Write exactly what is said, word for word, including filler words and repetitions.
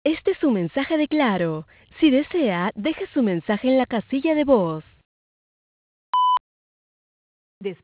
Este es su mensaje de Claro. Si desea, deje su mensaje en la casilla de voz.